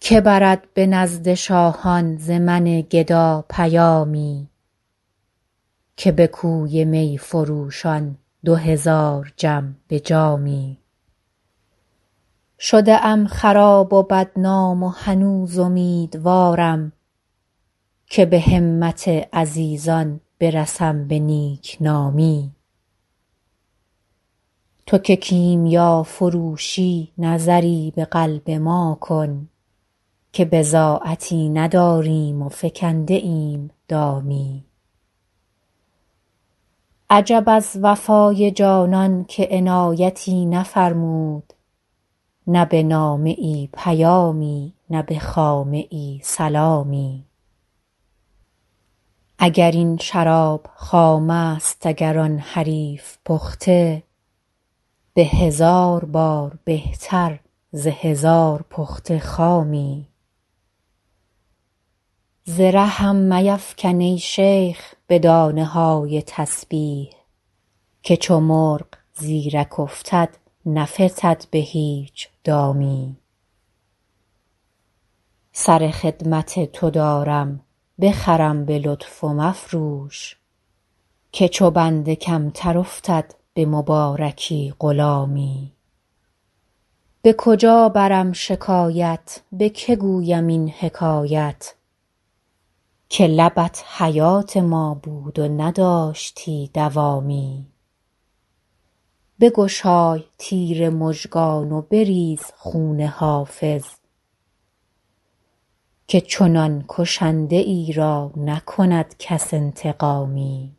که برد به نزد شاهان ز من گدا پیامی که به کوی می فروشان 2000 جم به جامی شده ام خراب و بدنام و هنوز امیدوارم که به همت عزیزان برسم به نیکنامی تو که کیمیا فروشی نظری به قلب ما کن که بضاعتی نداریم و فکنده ایم دامی عجب از وفای جانان که عنایتی نفرمود نه به نامه ای پیامی نه به خامه ای سلامی اگر این شراب خام است اگر آن حریف پخته به 1000 بار بهتر ز 1000 پخته خامی ز رهم میفکن ای شیخ به دانه های تسبیح که چو مرغ زیرک افتد نفتد به هیچ دامی سر خدمت تو دارم بخرم به لطف و مفروش که چو بنده کمتر افتد به مبارکی غلامی به کجا برم شکایت به که گویم این حکایت که لبت حیات ما بود و نداشتی دوامی بگشای تیر مژگان و بریز خون حافظ که چنان کشنده ای را نکند کس انتقامی